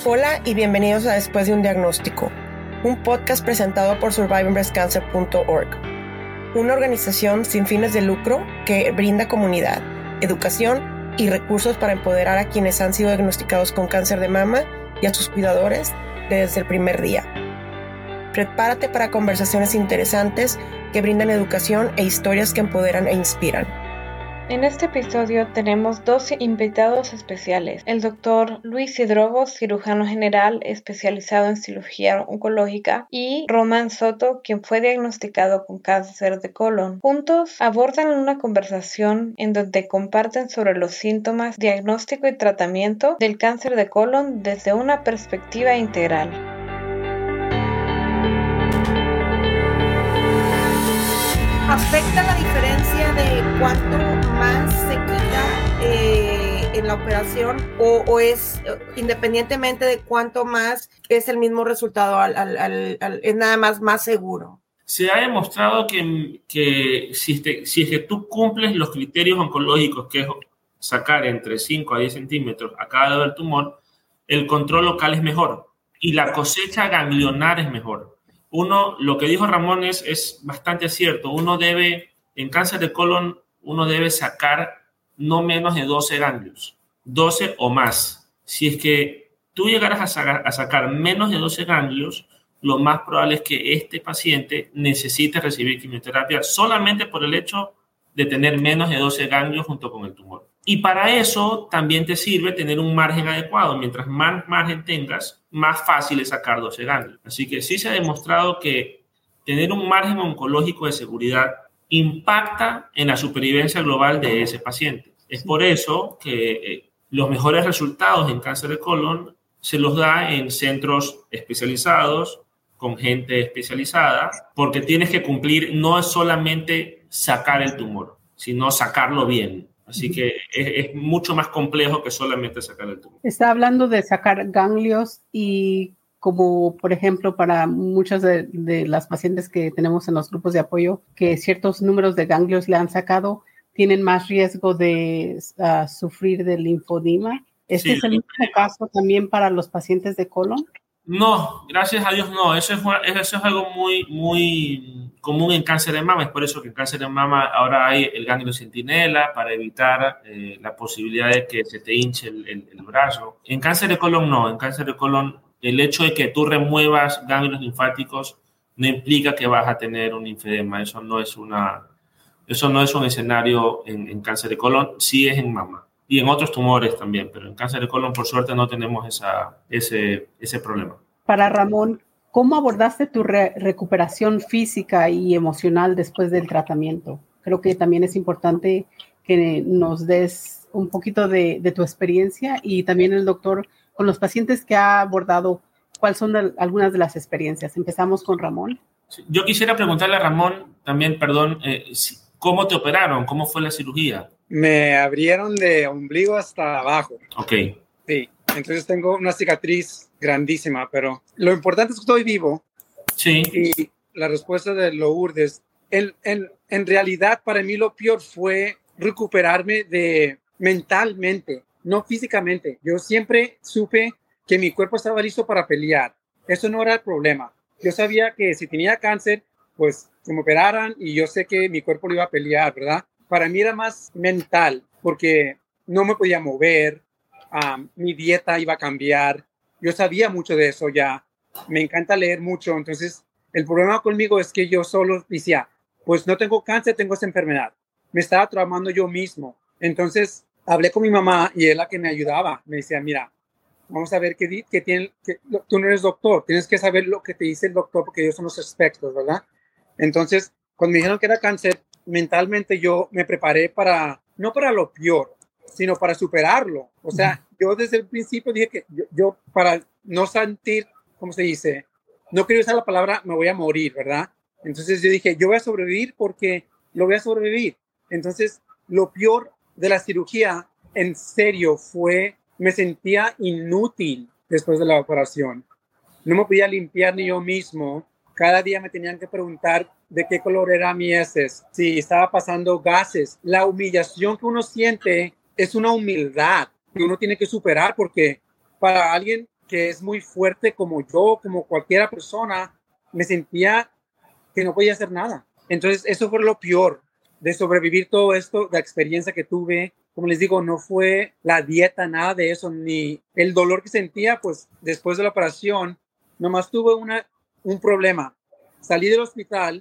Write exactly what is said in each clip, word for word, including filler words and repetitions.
Hola y bienvenidos a Después de un Diagnóstico, un podcast presentado por surviving breast cancer punto org, una organización sin fines de lucro que brinda comunidad, educación y recursos para empoderar a quienes han sido diagnosticados con cáncer de mama y a sus cuidadores desde el primer día. Prepárate para conversaciones interesantes que brindan educación e historias que empoderan e inspiran. En este episodio tenemos dos invitados especiales, el doctor Luis Hidrogo, cirujano general especializado en cirugía oncológica, y Román Soto, quien fue diagnosticado con cáncer de colon. Juntos abordan una conversación en donde comparten sobre los síntomas, diagnóstico y tratamiento del cáncer de colon desde una perspectiva integral. ¿Afecta la diferencia de cuánto más se quita eh, en la operación o, o es independientemente de cuánto más es el mismo resultado, al, al, al, al, es nada más más seguro? Se ha demostrado que, que si, te, si es que tú cumples los criterios oncológicos, que es sacar entre cinco a diez centímetros a cada lado del tumor, el control local es mejor y la cosecha ganglionar es mejor. Uno, lo que dijo Ramón es, es bastante cierto. Uno debe, en cáncer de colon, uno debe sacar no menos de doce ganglios, doce o más. Si es que tú llegaras a sacar, a sacar menos de doce ganglios, lo más probable es que este paciente necesite recibir quimioterapia solamente por el hecho de tener menos de doce ganglios junto con el tumor. Y para eso también te sirve tener un margen adecuado. Mientras más margen tengas, más fácil es sacar doce ganglios. Así que sí se ha demostrado que tener un margen oncológico de seguridad impacta en la supervivencia global de ese paciente. Es por eso que eh, los mejores resultados en cáncer de colon se los da en centros especializados, con gente especializada, porque tienes que cumplir, no es solamente sacar el tumor, sino sacarlo bien. Así que es, es mucho más complejo que solamente sacar el tumor. Está hablando de sacar ganglios y como, por ejemplo, para muchas de, de las pacientes que tenemos en los grupos de apoyo, que ciertos números de ganglios le han sacado, tienen más riesgo de uh, sufrir de linfodema. ¿Este sí, es el mismo caso también para los pacientes de colon? No, gracias a Dios no. Eso es, eso es algo muy, muy común en cáncer de mama. Es por eso que en cáncer de mama ahora hay el ganglio centinela para evitar eh, la posibilidad de que se te hinche el, el, el brazo. En cáncer de colon no. En cáncer de colon el hecho de que tú remuevas ganglios linfáticos no implica que vas a tener un linfedema. Eso no es, una, eso no es un escenario en, en cáncer de colon. Sí es en mama. Y en otros tumores también, pero en cáncer de colon, por suerte, no tenemos esa, ese, ese problema. Para Ramón, ¿cómo abordaste tu re- recuperación física y emocional después del tratamiento? Creo que también es importante que nos des un poquito de, de tu experiencia y también el doctor, con los pacientes que ha abordado, ¿cuáles son de, algunas de las experiencias? Empezamos con Ramón. Yo quisiera preguntarle a Ramón también, perdón, eh, ¿cómo te operaron? ¿Cómo fue la cirugía? Me abrieron de ombligo hasta abajo. Ok. Sí, entonces tengo una cicatriz grandísima, pero lo importante es que estoy vivo. Sí. Y la respuesta de Lourdes, en, en, en realidad para mí lo peor fue recuperarme de mentalmente, no físicamente. Yo siempre supe que mi cuerpo estaba listo para pelear. Eso no era el problema. Yo sabía que si tenía cáncer, pues que me operaran y yo sé que mi cuerpo lo iba a pelear, ¿verdad? Para mí era más mental, porque no me podía mover, um, mi dieta iba a cambiar. Yo sabía mucho de eso ya. Me encanta leer mucho. Entonces, el problema conmigo es que yo solo decía, pues no tengo cáncer, tengo esa enfermedad. Me estaba traumando yo mismo. Entonces, hablé con mi mamá y es la que me ayudaba. Me decía, mira, vamos a ver qué, qué tiene. Qué, tú no eres doctor, tienes que saber lo que te dice el doctor porque ellos son los expertos, ¿verdad? Entonces, cuando me dijeron que era cáncer, mentalmente yo me preparé para, no para lo peor, sino para superarlo. O sea, yo desde el principio dije que yo, yo para no sentir, ¿cómo se dice? No quería usar la palabra me voy a morir, ¿verdad? Entonces yo dije, yo voy a sobrevivir porque lo voy a sobrevivir. Entonces, lo peor de la cirugía, en serio, fue, me sentía inútil después de la operación. No me podía limpiar ni yo mismo. Cada día me tenían que preguntar de qué color era mi heces, si estaba pasando gases. La humillación que uno siente es una humildad que uno tiene que superar porque para alguien que es muy fuerte como yo, como cualquier persona, me sentía que no podía hacer nada. Entonces, eso fue lo peor de sobrevivir todo esto, la experiencia que tuve. Como les digo, no fue la dieta, nada de eso, ni el dolor que sentía, pues después de la operación, nomás tuve una, un problema. Salí del hospital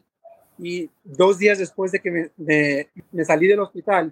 y dos días después de que me, de, me salí del hospital,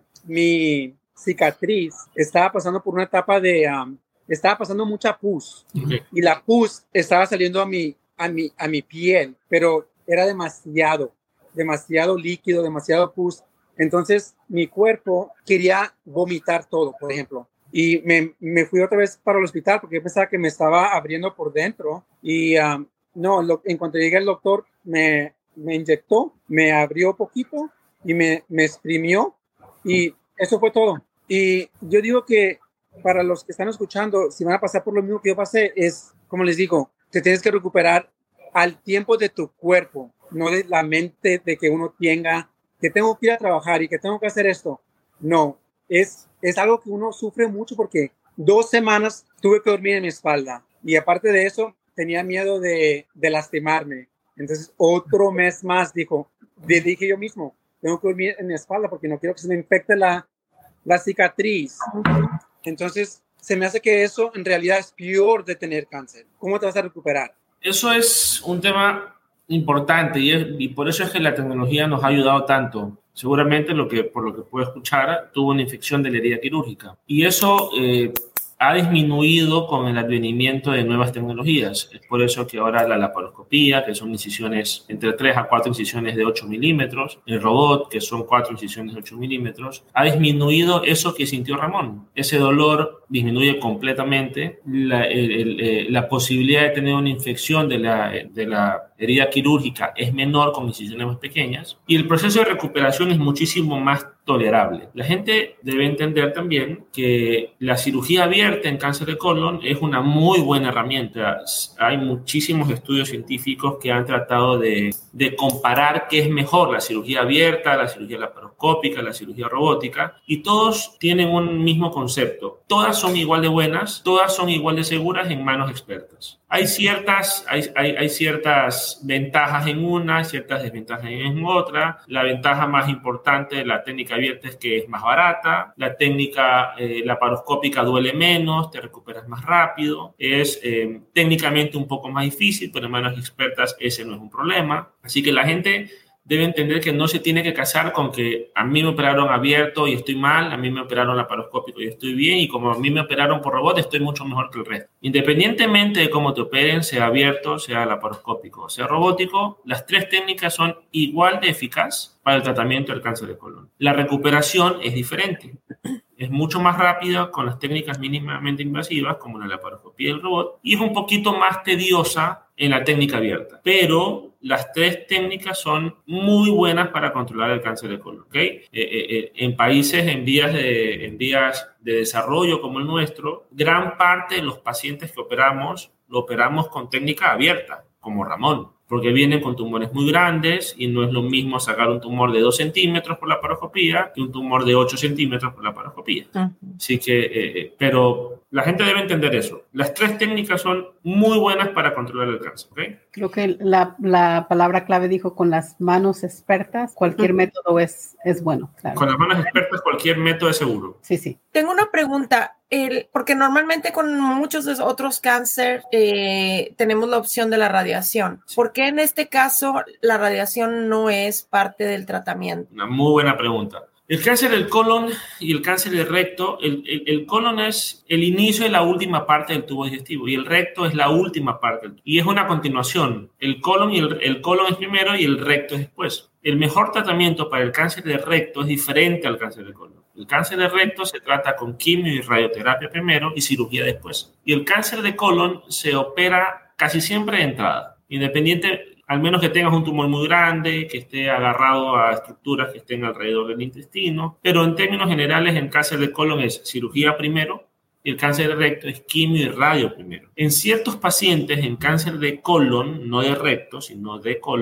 mi cicatriz estaba pasando por una etapa de, um, estaba pasando mucha pus. Okay. Y la pus estaba saliendo a mi, a mi, a mi piel, pero era demasiado, demasiado líquido, demasiado pus. Entonces mi cuerpo quería vomitar todo, por ejemplo. Y me, me fui otra vez para el hospital porque yo pensaba que me estaba abriendo por dentro. Y um, no, lo, en cuanto llegué el doctor me, me inyectó, me abrió poquito y me, me exprimió. Y eso fue todo. Y yo digo que para los que están escuchando, si van a pasar por lo mismo que yo pasé, es, como les digo, te tienes que recuperar al tiempo de tu cuerpo, no de la mente de que uno tenga que tengo que ir a trabajar y que tengo que hacer esto. No, es, es algo que uno sufre mucho porque dos semanas tuve que dormir en mi espalda y aparte de eso tenía miedo de, de lastimarme. Entonces otro mes más dijo, le dije yo mismo, tengo que dormir en mi espalda porque no quiero que se me infecte la, la cicatriz. Entonces se me hace que eso en realidad es peor de tener cáncer. ¿Cómo te vas a recuperar? Eso es un tema importante y, es, y por eso es que la tecnología nos ha ayudado tanto. Seguramente, lo que, por lo que puedo escuchar, tuvo una infección de la herida quirúrgica. Y eso eh, ha disminuido con el advenimiento de nuevas tecnologías. Es por eso que ahora la laparoscopía, que son incisiones entre tres a cuatro incisiones de ocho milímetros, el robot, que son cuatro incisiones de ocho milímetros, ha disminuido eso que sintió Ramón. Ese dolor disminuye completamente. La, el, el, la posibilidad de tener una infección de la, de la herida quirúrgica es menor con incisiones más pequeñas y el proceso de recuperación es muchísimo más tolerable. La gente debe entender también que la cirugía abierta en cáncer de colon es una muy buena herramienta. Hay muchísimos estudios científicos que han tratado de, de comparar qué es mejor, la cirugía abierta, la cirugía laparoscópica, la cirugía robótica, y todos tienen un mismo concepto. Todas son igual de buenas, todas son igual de seguras en manos expertas. Hay ciertas, hay, hay, hay ciertas ventajas en una, ciertas desventajas en otra. La ventaja más importante de la técnica abierta es que es más barata. La técnica eh, laparoscópica duele menos, te recuperas más rápido. Es eh, técnicamente un poco más difícil, pero en manos expertas ese no es un problema. Así que la gente debe entender que no se tiene que casar con que a mí me operaron abierto y estoy mal, a mí me operaron laparoscópico y estoy bien, y como a mí me operaron por robot estoy mucho mejor que el resto. Independientemente de cómo te operen, sea abierto, sea laparoscópico, sea robótico, las tres técnicas son igual de eficaz para el tratamiento del cáncer de colon. La recuperación es diferente. Es mucho más rápida con las técnicas mínimamente invasivas como la laparoscopía y el robot, y es un poquito más tediosa en la técnica abierta. Pero las tres técnicas son muy buenas para controlar el cáncer de colon, ¿okay? Eh, eh, en países en vías, de, en vías de desarrollo como el nuestro, gran parte de los pacientes que operamos, lo operamos con técnica abierta, como Ramón, porque vienen con tumores muy grandes y no es lo mismo sacar un tumor de dos centímetros por la laparoscopía que un tumor de ocho centímetros por la laparoscopía. Uh-huh. Así que, eh, pero la gente debe entender eso. Las tres técnicas son muy buenas para controlar el cáncer, ¿okay? Creo que la, la palabra clave dijo con las manos expertas, cualquier uh-huh. método es, es bueno. Claro. Con las manos expertas, cualquier método es seguro. Sí, sí. Tengo una pregunta. El, porque normalmente con muchos de otros cáncer eh, tenemos la opción de la radiación. ¿Por qué en este caso la radiación no es parte del tratamiento? Una muy buena pregunta. El cáncer del colon y el cáncer del recto, el, el, el colon es el inicio y la última parte del tubo digestivo y el recto es la última parte. Y es una continuación. El colon, y el, el colon es primero y el recto es después. El mejor tratamiento para el cáncer del recto es diferente al cáncer del colon. El cáncer de recto se trata con quimio y radioterapia primero y cirugía después. Y el cáncer de colon se opera casi siempre de entrada, independiente, al menos que tengas un tumor muy grande, que esté agarrado a estructuras que estén alrededor del intestino. Pero en términos generales, el cáncer de colon es cirugía primero y el cáncer de recto es quimio y radio primero. En ciertos pacientes en cáncer de colon, no de recto, sino de colon,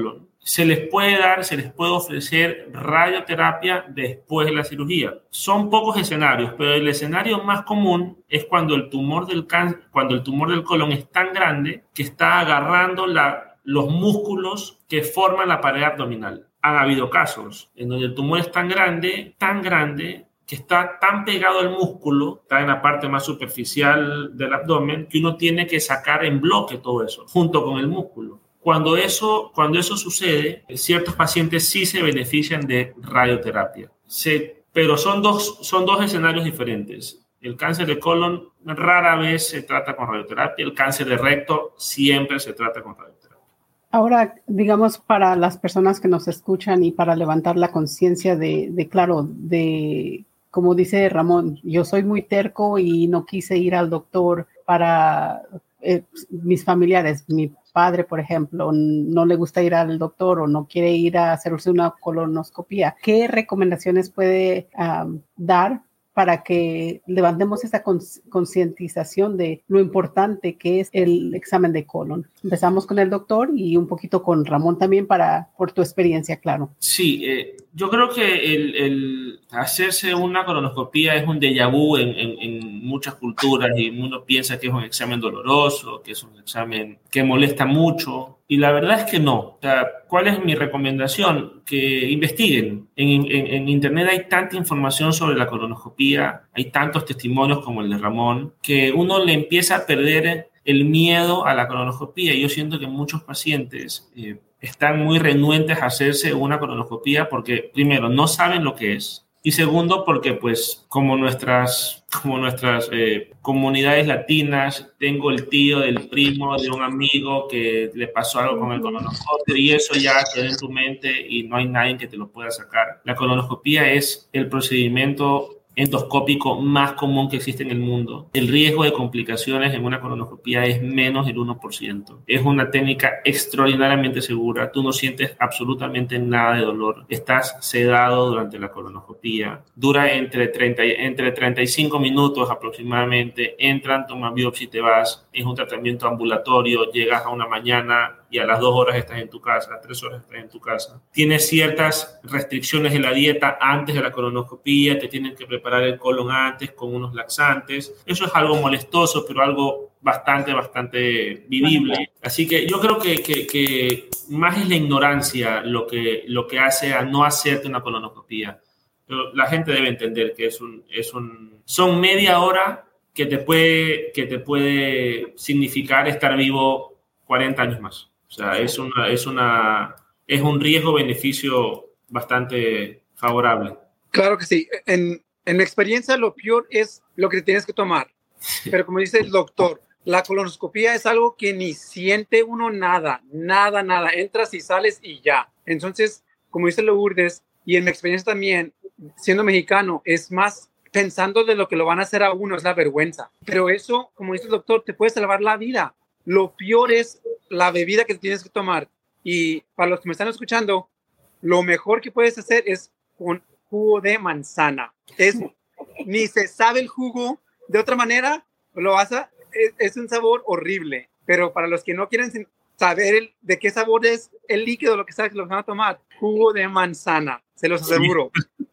se les puede dar, se les puede ofrecer radioterapia después de la cirugía. Son pocos escenarios, pero el escenario más común es cuando el tumor del, can- cuando el tumor del colon es tan grande que está agarrando la, los músculos que forman la pared abdominal. Han habido casos en donde el tumor es tan grande, tan grande, que está tan pegado al músculo, está en la parte más superficial del abdomen, que uno tiene que sacar en bloque todo eso, junto con el músculo. Cuando eso, cuando eso sucede, ciertos pacientes sí se benefician de radioterapia. Se, pero son dos, son dos escenarios diferentes. El cáncer de colon rara vez se trata con radioterapia. El cáncer de recto siempre se trata con radioterapia. Ahora, digamos, para las personas que nos escuchan y para levantar la conciencia de, de, claro, de, como dice Ramón, yo soy muy terco y no quise ir al doctor para eh, mis familiares, mi padre, por ejemplo, no le gusta ir al doctor o no quiere ir a hacerse una colonoscopia. ¿Qué recomendaciones puede um, dar para que levantemos esa concientización de lo importante que es el examen de colon? Empezamos con el doctor y un poquito con Ramón también para, por tu experiencia, claro. Sí, eh, yo creo que el, el hacerse una colonoscopia es un déjà vu en, en, en muchas culturas y uno piensa que es un examen doloroso, que es un examen que molesta mucho. Y la verdad es que no. O sea, ¿cuál es mi recomendación? Que investiguen. En, en, en Internet hay tanta información sobre la colonoscopia, hay tantos testimonios como el de Ramón, que uno le empieza a perder el miedo a la colonoscopia. Y yo siento que muchos pacientes eh, están muy renuentes a hacerse una colonoscopia porque, primero, no saben lo que es. Y segundo, porque pues como nuestras, como nuestras eh, comunidades latinas, tengo el tío del primo de un amigo que le pasó algo con el colonoscopio y eso ya queda en tu mente y no hay nadie que te lo pueda sacar. La colonoscopia es el procedimiento endoscópico más común que existe en el mundo. El riesgo de complicaciones en una colonoscopia es menos del uno por ciento. Es una técnica extraordinariamente segura. Tú no sientes absolutamente nada de dolor. Estás sedado durante la colonoscopia. Dura entre, treinta, entre treinta y cinco minutos aproximadamente. Entran, toman biopsia y te vas. Es un tratamiento ambulatorio. Llegas a una mañana y a las dos horas estás en tu casa, a tres horas estás en tu casa. Tienes ciertas restricciones en la dieta antes de la colonoscopia, te tienen que preparar el colon antes con unos laxantes. Eso es algo molestoso, pero algo bastante, bastante vivible. Así que yo creo que, que, que más es la ignorancia lo que, lo que hace a no hacerte una colonoscopia. Pero la gente debe entender que es un, es un, son media hora que te puede, que te puede significar estar vivo cuarenta años más. O sea, es, una, es, una, es un riesgo-beneficio bastante favorable. Claro que sí. En, en mi experiencia, lo peor es lo que te tienes que tomar. Pero como dice el doctor, la colonoscopia es algo que ni siente uno nada, nada, nada. Entras y sales y ya. Entonces, como dice Lourdes, y en mi experiencia también, siendo mexicano, es más pensando de lo que lo van a hacer a uno, es la vergüenza. Pero eso, como dice el doctor, te puede salvar la vida. Lo peor es la bebida que tienes que tomar. Y para los que me están escuchando, lo mejor que puedes hacer es con jugo de manzana. Es, ni se sabe el jugo de otra manera, lo vas a, es, es un sabor horrible. Pero para los que no quieren saber el, de qué sabor es el líquido, lo que sabes que lo van a tomar, jugo de manzana, se los aseguro.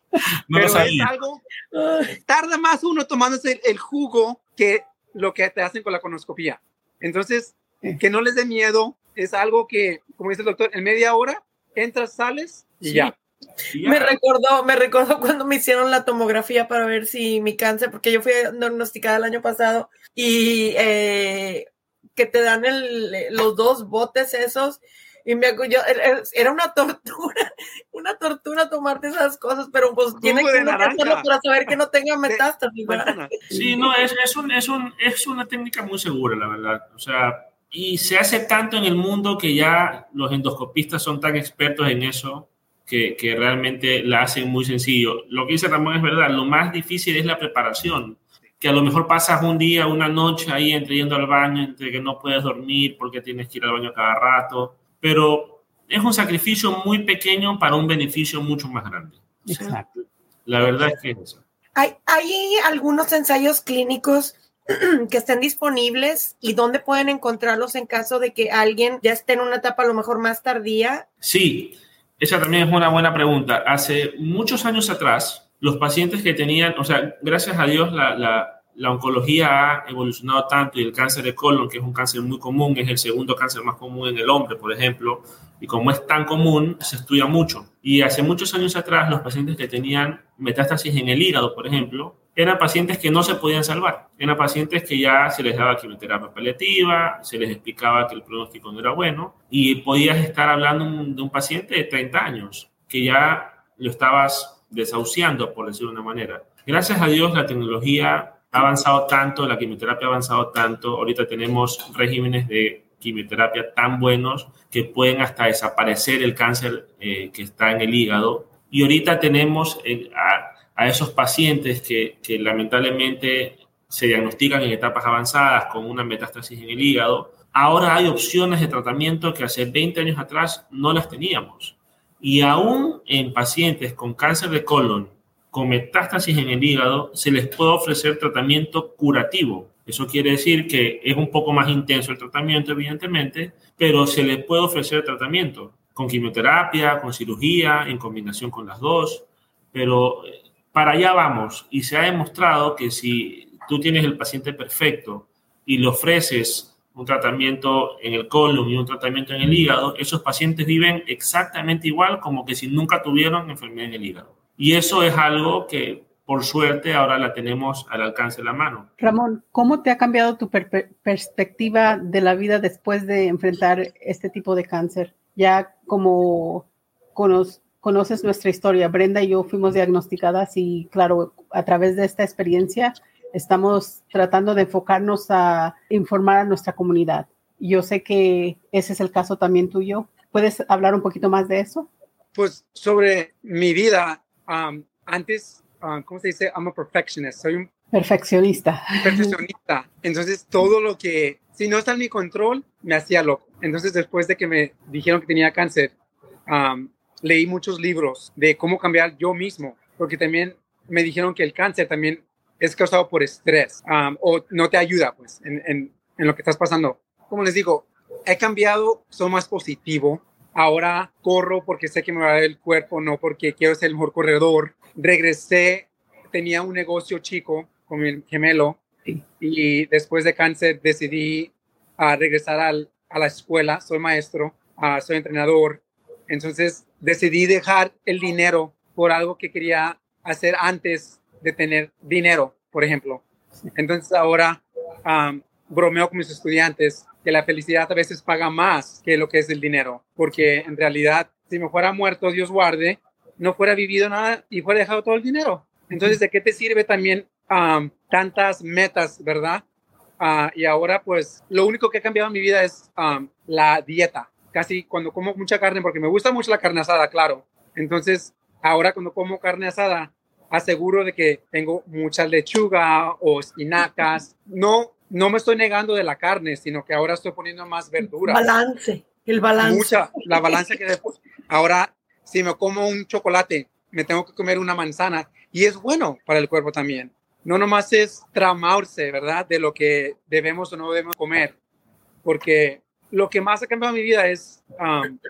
No Pero lo es algo, tarda más uno tomándose el, el jugo que lo que te hacen con la colonoscopia. Entonces, que no les dé miedo, es algo que, como dice el doctor, en media hora entras, sales y sí. ya. Me recordó, me recordó cuando me hicieron la tomografía para ver si mi cáncer, porque yo fui diagnosticada el año pasado y eh, que te dan el, los dos botes esos y me yo, era una tortura, una tortura tomarte esas cosas, pero pues tiene que uno hacerlo para saber que no tenga metástasis. Sí, no, es, es, un, es, un, es una técnica muy segura, la verdad. O sea, y se hace tanto en el mundo que ya los endoscopistas son tan expertos en eso que, que realmente la hacen muy sencillo. Lo que dice Ramón es verdad, lo más difícil es la preparación, que a lo mejor pasas un día, una noche ahí entre yendo al baño, entre que no puedes dormir porque tienes que ir al baño cada rato, pero es un sacrificio muy pequeño para un beneficio mucho más grande. Exacto. La verdad es que es eso. Hay, hay algunos ensayos clínicos que estén disponibles y dónde pueden encontrarlos en caso de que alguien ya esté en una etapa a lo mejor más tardía? Sí, esa también es una buena pregunta. Hace muchos años atrás, los pacientes que tenían, o sea, gracias a Dios la, la, la oncología ha evolucionado tanto y el cáncer de colon, que es un cáncer muy común, es el segundo cáncer más común en el hombre, por ejemplo, y como es tan común, se estudia mucho. Y hace muchos años atrás, los pacientes que tenían metástasis en el hígado, por ejemplo, eran pacientes que no se podían salvar. Eran pacientes que ya se les daba quimioterapia paliativa, se les explicaba que el pronóstico no era bueno y podías estar hablando de un paciente de treinta años que ya lo estabas desahuciando, por decirlo de una manera. Gracias a Dios, la tecnología ha avanzado tanto, la quimioterapia ha avanzado tanto. Ahorita tenemos regímenes de quimioterapia tan buenos que pueden hasta desaparecer el cáncer eh, que está en el hígado. Y ahorita tenemos eh, a, a esos pacientes que, que lamentablemente se diagnostican en etapas avanzadas con una metástasis en el hígado. Ahora hay opciones de tratamiento que hace veinte años atrás no las teníamos. Y aún en pacientes con cáncer de colon, con metástasis en el hígado, se les puede ofrecer tratamiento curativo. Eso quiere decir que es un poco más intenso el tratamiento, evidentemente, pero se les puede ofrecer tratamiento con quimioterapia, con cirugía, en combinación con las dos. Pero para allá vamos. Y se ha demostrado que si tú tienes el paciente perfecto y le ofreces un tratamiento en el colon y un tratamiento en el hígado, esos pacientes viven exactamente igual como que si nunca tuvieron enfermedad en el hígado. Y eso es algo que, por suerte, ahora la tenemos al alcance de la mano. Ramón, ¿cómo te ha cambiado tu per- perspectiva de la vida después de enfrentar este tipo de cáncer? Ya como cono- conoces nuestra historia, Brenda y yo fuimos diagnosticadas y, claro, a través de esta experiencia estamos tratando de enfocarnos a informar a nuestra comunidad. Yo sé que ese es el caso también tuyo. ¿Puedes hablar un poquito más de eso? Pues sobre mi vida, um, antes, um, ¿cómo se dice? I'm a perfectionist. Soy un perfeccionista. Perfeccionista. Entonces, todo lo que, si no está en mi control, me hacía loco. Entonces, después de que me dijeron que tenía cáncer, um, leí muchos libros de cómo cambiar yo mismo, porque también me dijeron que el cáncer también es causado por estrés um, o no te ayuda pues en, en, en lo que estás pasando. Como les digo, he cambiado, soy más positivo. Ahora corro porque sé que me va a dar el cuerpo, no porque quiero ser el mejor corredor. Regresé, tenía un negocio chico con mi gemelo sí. Y después de cáncer decidí uh, regresar al, a la escuela. Soy maestro, uh, soy entrenador. Entonces decidí dejar el dinero por algo que quería hacer antes de tener dinero, por ejemplo. Entonces ahora um, bromeo con mis estudiantes que la felicidad a veces paga más que lo que es el dinero, porque en realidad si me fuera muerto, Dios guarde, no fuera vivido nada y fuera dejado todo el dinero. Entonces, ¿de qué te sirve también um, tantas metas, verdad? Uh, y ahora pues lo único que ha cambiado en mi vida es um, la dieta. Casi cuando como mucha carne, porque me gusta mucho la carne asada, claro. Entonces ahora cuando como carne asada aseguro de que tengo mucha lechuga o espinacas. No, no me estoy negando de la carne, sino que ahora estoy poniendo más verduras. Balance, el balance. Mucha, la balanza que después. Ahora, si me como un chocolate, me tengo que comer una manzana y es bueno para el cuerpo también. No nomás es tramarse, ¿verdad? De lo que debemos o no debemos comer. Porque lo que más ha cambiado mi vida es um,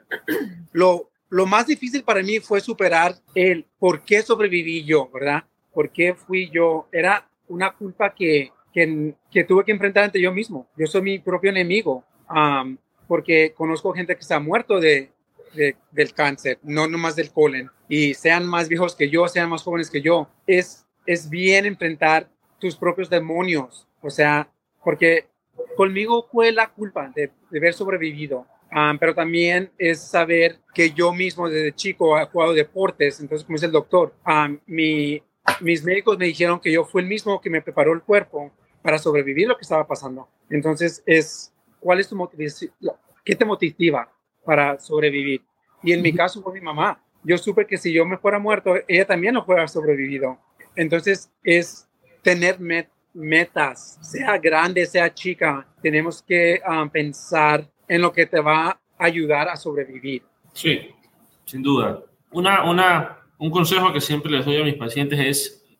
lo Lo más difícil para mí fue superar el por qué sobreviví yo, ¿verdad? ¿Por qué fui yo? Era una culpa que, que, que tuve que enfrentar ante yo mismo. Yo soy mi propio enemigo, um, porque conozco gente que se ha muerto de, de, del cáncer, no nomás del colon, y sean más viejos que yo, sean más jóvenes que yo. Es, es bien enfrentar tus propios demonios, o sea, porque conmigo fue la culpa de, de haber sobrevivido. Um, pero también es saber que yo mismo desde chico he jugado deportes. Entonces, como dice el doctor, um, mi, mis médicos me dijeron que yo fui el mismo que me preparó el cuerpo para sobrevivir lo que estaba pasando. Entonces, es ¿cuál es tu motivación? ¿Qué te motiva para sobrevivir? Y en mi caso fue mi mamá. Yo supe que si yo me fuera muerto, ella también no fuera sobrevivido. Entonces, es tener met- metas, sea grande, sea chica. Tenemos que um, pensar en lo que te va a ayudar a sobrevivir. Sí, sin duda. Una, una, un consejo que siempre les doy a mis pacientes es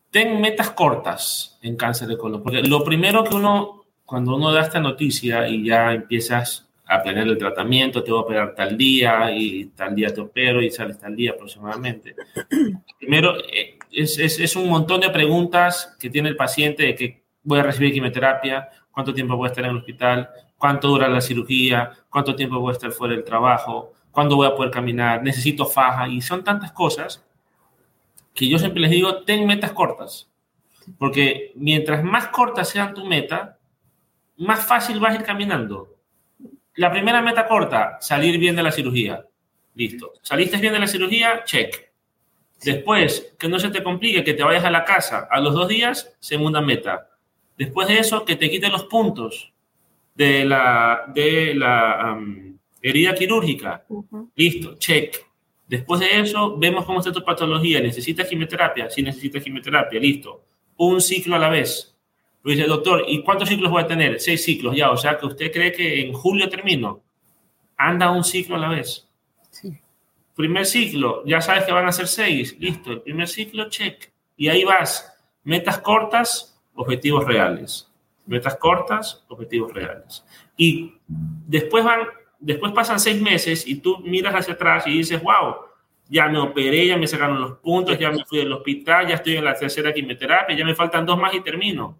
ten metas cortas en cáncer de colon, porque lo primero que uno, cuando uno da esta noticia y ya empiezas a planear el tratamiento, te voy a operar tal día y tal día te opero y sales tal día aproximadamente. Primero, es, es, es un montón de preguntas que tiene el paciente de que voy a recibir quimioterapia, cuánto tiempo voy a estar en el hospital, cuánto dura la cirugía, cuánto tiempo voy a estar fuera del trabajo, cuándo voy a poder caminar, necesito faja, y son tantas cosas que yo siempre les digo, ten metas cortas, porque mientras más cortas sean tu meta, más fácil vas a ir caminando. La primera meta corta, salir bien de la cirugía. Listo. ¿Saliste bien de la cirugía? Check. Después, que no se te complique, que te vayas a la casa. A los dos días, segunda meta. Después de eso, que te quiten los puntos de la, de la um, herida quirúrgica. Uh-huh. Listo. Check. Después de eso, vemos cómo está tu patología. ¿Necesitas quimioterapia? Sí, necesitas quimioterapia. Listo. Un ciclo a la vez. Lo dice, doctor, ¿y cuántos ciclos voy a tener? Seis ciclos ya, o sea que usted cree que en julio termino. Anda un ciclo a la vez. Sí. Primer ciclo, ya sabes que van a ser seis. Listo, el primer ciclo, check. Y ahí vas. Metas cortas, objetivos reales. Metas cortas, objetivos reales. Y después van, después pasan seis meses y tú miras hacia atrás y dices, wow, ya me operé, ya me sacaron los puntos, ya me fui del hospital, ya estoy en la tercera quimioterapia, ya me faltan dos más y termino.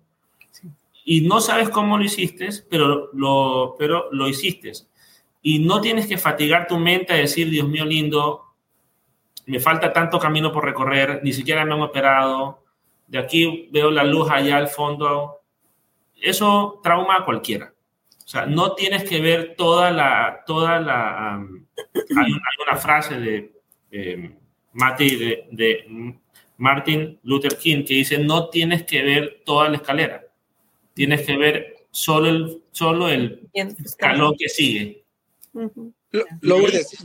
Y no sabes cómo lo hiciste, pero lo, pero lo hiciste. Y no tienes que fatigar tu mente a decir, Dios mío lindo, me falta tanto camino por recorrer, ni siquiera me han operado, de aquí veo la luz allá al fondo. Eso trauma a cualquiera. O sea, no tienes que ver toda la... Toda la um, hay, hay una frase de, eh, Mati, de, de Martin Luther King que dice, no tienes que ver toda la escalera. Tienes que ver solo el, solo el escalón que sigue. Uh-huh. Lourdes.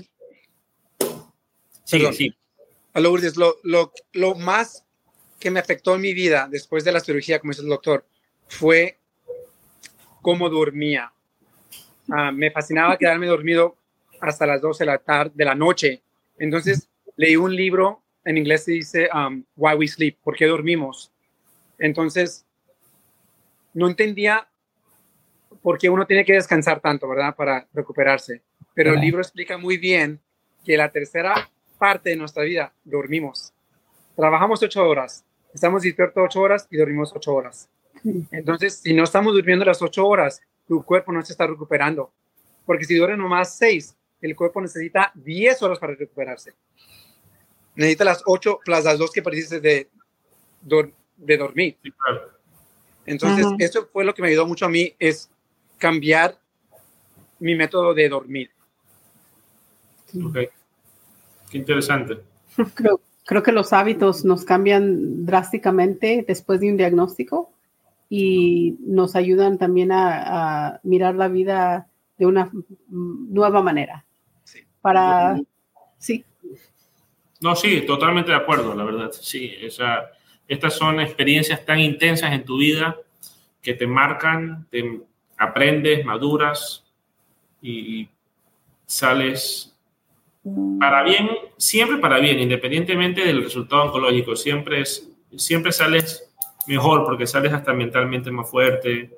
Sí, sí. Lourdes, lo, lo, lo más que me afectó en mi vida después de la cirugía, como dice el doctor, fue cómo dormía. Uh, me fascinaba quedarme dormido hasta las doce de la tarde, de la noche. Entonces, leí un libro, en inglés se dice um, Why We Sleep, ¿por qué dormimos? Entonces, no entendía por qué uno tiene que descansar tanto, ¿verdad? Para recuperarse. Pero el libro explica muy bien que la tercera parte de nuestra vida dormimos. Trabajamos ocho horas, estamos despiertos ocho horas y dormimos ocho horas. Entonces, si no estamos durmiendo las ocho horas, tu cuerpo no se está recuperando. Porque si duerme nomás seis, el cuerpo necesita diez horas para recuperarse. Necesita las ocho plus las dos que perdiste de, de dormir. Sí, claro. Entonces, uh-huh. Eso fue lo que me ayudó mucho a mí, es cambiar mi método de dormir. Ok. Qué interesante. Creo, creo que los hábitos nos cambian drásticamente después de un diagnóstico y nos ayudan también a, a mirar la vida de una nueva manera. Sí. Para, sí. No, sí, totalmente de acuerdo, la verdad. Sí, esa... Estas son experiencias tan intensas en tu vida que te marcan, te aprendes, maduras y sales para bien, siempre para bien, independientemente del resultado oncológico. Siempre, es, siempre sales mejor porque sales hasta mentalmente más fuerte.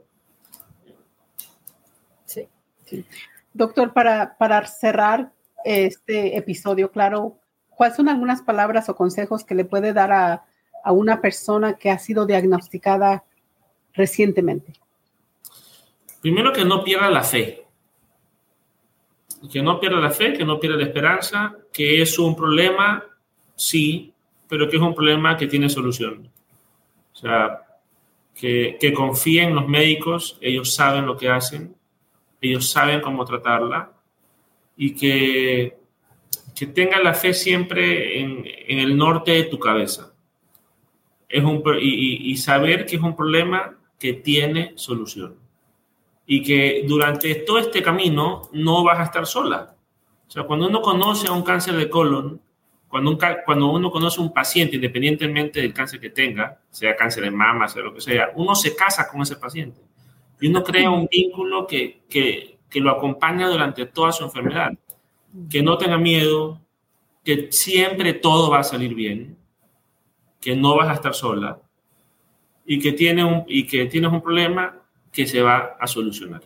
Sí. Sí. Doctor, para, para cerrar este episodio, claro, ¿cuáles son algunas palabras o consejos que le puede dar a a una persona que ha sido diagnosticada recientemente? Primero, que no pierda la fe. Que no pierda la fe, que no pierda la esperanza, que es un problema, sí, pero que es un problema que tiene solución. O sea, que, que confíe en los médicos, ellos saben lo que hacen, ellos saben cómo tratarla y que, que tenga la fe siempre en, en el norte de tu cabeza. Es un, y, y saber que es un problema que tiene solución y que durante todo este camino no vas a estar sola. O sea, cuando uno conoce a un cáncer de colon, cuando, un, cuando uno conoce a un paciente, independientemente del cáncer que tenga, sea cáncer de mama, sea lo que sea, uno se casa con ese paciente y uno crea un vínculo que, que, que lo acompaña durante toda su enfermedad. Que no tenga miedo, que siempre todo va a salir bien, que no vas a estar sola y que, tiene un, y que tienes un problema que se va a solucionar.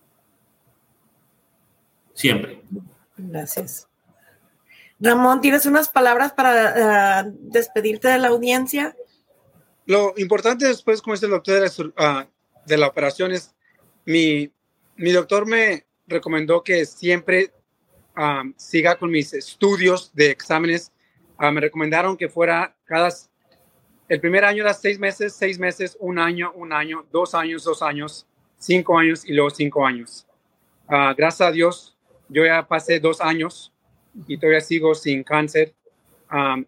Siempre. Gracias. Ramón, ¿tienes unas palabras para uh, despedirte de la audiencia? Lo importante después, como dice el doctor de la, uh, de la operación, es mi, mi doctor me recomendó que siempre um, siga con mis estudios de exámenes. Uh, me recomendaron que fuera cada... El primer año era seis meses, seis meses, un año, un año, dos años, dos años, cinco años y luego cinco años. Uh, gracias a Dios, yo ya pasé dos años y todavía sigo sin cáncer. Um,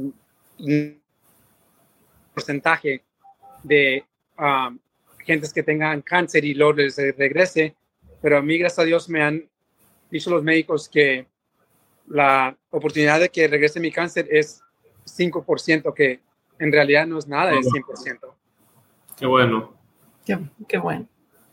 un porcentaje de um, gentes que tengan cáncer y luego les regrese, pero a mí, gracias a Dios, me han dicho los médicos que la oportunidad de que regrese mi cáncer es cinco por ciento, que en realidad no es nada, es cien por ciento. Qué bueno. Qué, qué bueno.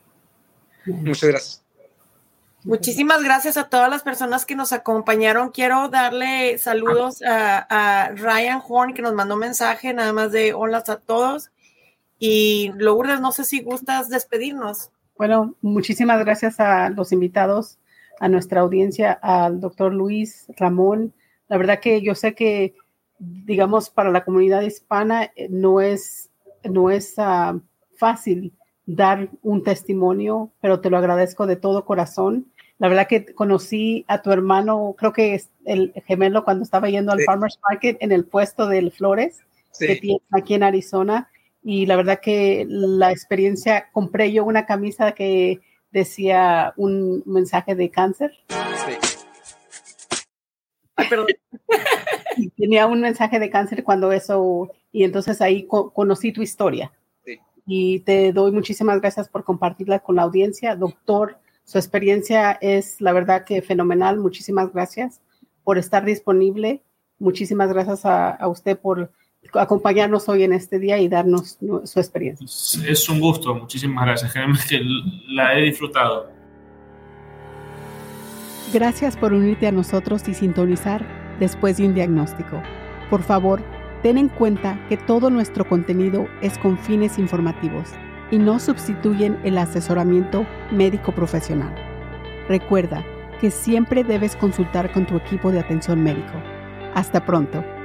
Muchas gracias. Muchísimas gracias a todas las personas que nos acompañaron. Quiero darle saludos a, a Ryan Horn, que nos mandó mensaje nada más de hola a todos. Y Lourdes, no sé si gustas despedirnos. Bueno, muchísimas gracias a los invitados, a nuestra audiencia, al doctor Luis, Ramón. La verdad que yo sé que, digamos, para la comunidad hispana no es, no es uh, fácil dar un testimonio, pero te lo agradezco de todo corazón. La verdad que conocí a tu hermano, creo que es el gemelo, cuando estaba yendo al sí. Farmers Market en el puesto de Flores, sí. que tienes aquí en Arizona. Y la verdad que la experiencia, compré yo una camisa que decía un mensaje de cáncer. Sí. Ay, perdón. Y tenía un mensaje de cáncer cuando eso, y entonces ahí co- conocí tu historia. Sí. Y te doy muchísimas gracias por compartirla con la audiencia. Doctor, su experiencia es la verdad que fenomenal. Muchísimas gracias por estar disponible. Muchísimas gracias a, a usted por acompañarnos hoy en este día y darnos su experiencia. Es un gusto. Muchísimas gracias. Créeme que la he disfrutado. Gracias por unirte a nosotros y sintonizar después de un diagnóstico. Por favor, ten en cuenta que todo nuestro contenido es con fines informativos y no sustituyen el asesoramiento médico profesional. Recuerda que siempre debes consultar con tu equipo de atención médico. Hasta pronto.